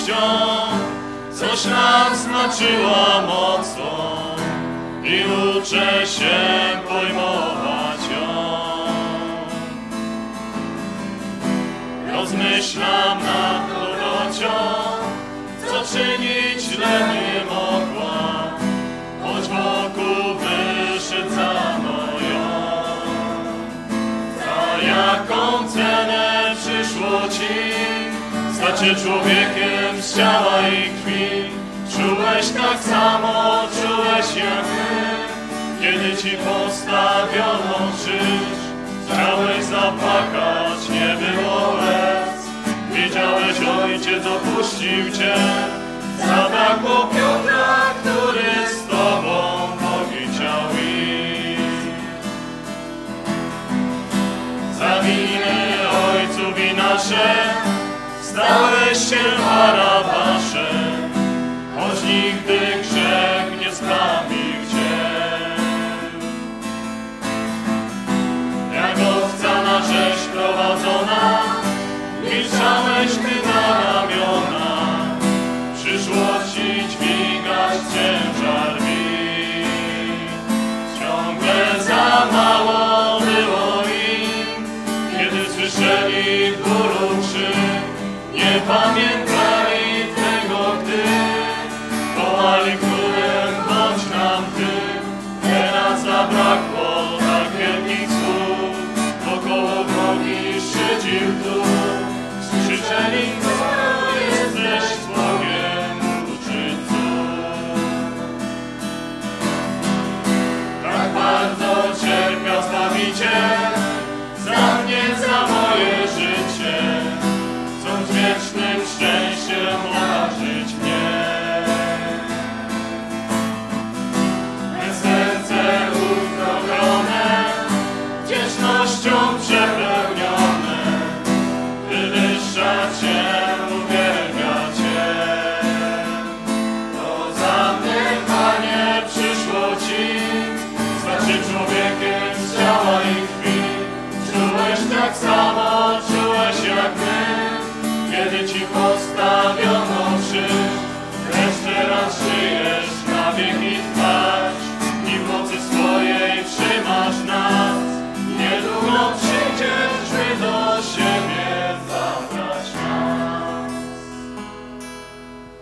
miłością, coś nam znaczyła mocą i uczę się pojmować ją. Rozmyślam nad dobrocią, co czynić źle nie mogła, choć wokół wyszydzano ją. Za jaką cenę przyszło ci stać się człowiekiem z ciała i krwi? Czułeś tak samo, czułeś jak my, kiedy ci postawiono krzyż. Chciałeś zapłakać, nie było łez, wiedziałeś, ojciec opuścił cię. Zabrakło Piotra, który z tobą Bogi chciał iść. Za winy ojców i nasze stałeś się Barabaszem, choć nigdy grzech nie zbawił cię. Jak owca na rzeź prowadzona, milczałeś ty na ramiona, przyszłości dźwigać ciężar win. Ciągle za mało było im, kiedy słyszeli w bólu krzyk, nie pamiętali tego, gdy wołali królem, bądź nam ty. Teraz zabrakło tak wielkich słów, wokoło drogi szydził tu. Krzyczeli, kto jesteś Bogiem, uczyć cud. Tak bardzo cierpiał Zbawiciel za mnie, za moje życie, chcąc wiecznym szczęściem obdarzyć mnie. Me serce uzdrowione, wdzięcznością przepełnione, wywyższa Cię.